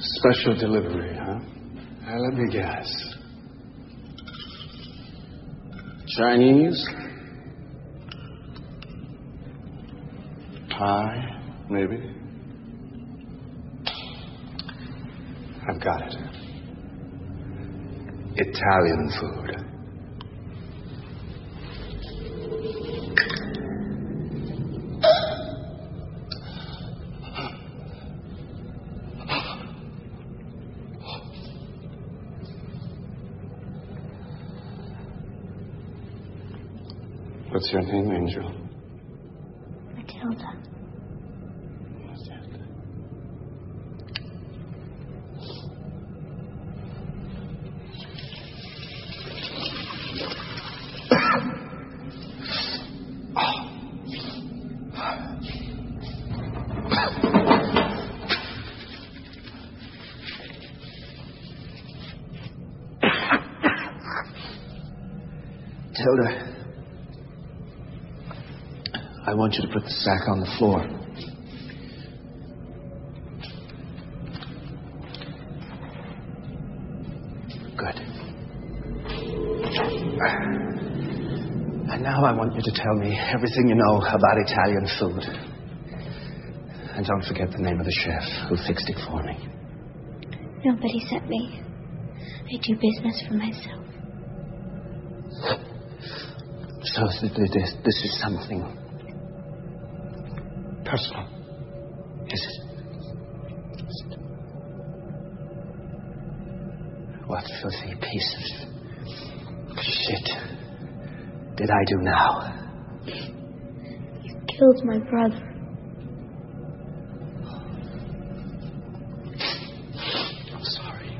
Special delivery, huh? Let me guess. Chinese? Thai, maybe? I've got it. Italian food. What's your name, Angel? Matilda. Tilda, I want you to put the sack on the floor. Good. And now I want you to tell me everything you know about Italian food. And don't forget the name of the chef who fixed it for me. Nobody sent me. I do business for myself. So this is something personal, is it? What filthy piece of shit did I do now? You killed my brother. I'm sorry.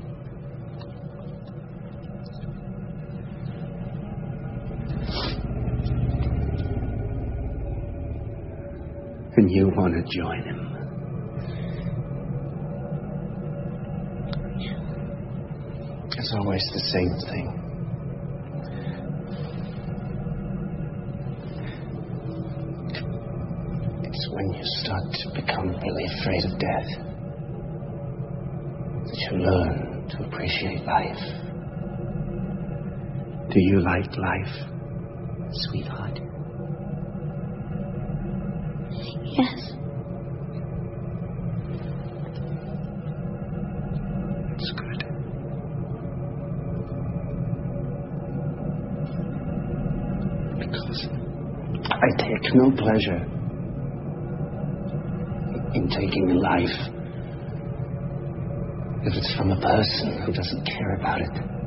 And you want to join him? It's always the same thing. It's when you start to become really afraid of death that you learn to appreciate life. Do you like life, sweetheart? Yes. It's good. Because I take no pleasure in taking a life if it's from a person who doesn't care about it.